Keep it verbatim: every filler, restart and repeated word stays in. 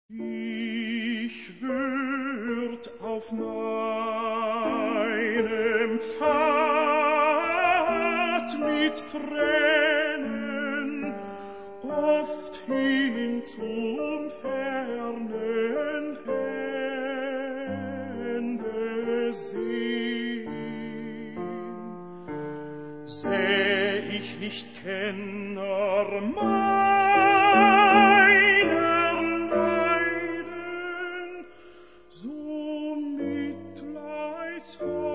Ich würd auf meinem Pfad mit Tränen oft hin zum fernen Ende sehen. Säh ich nicht Kenner meiner Leiden, so mitleidsvoll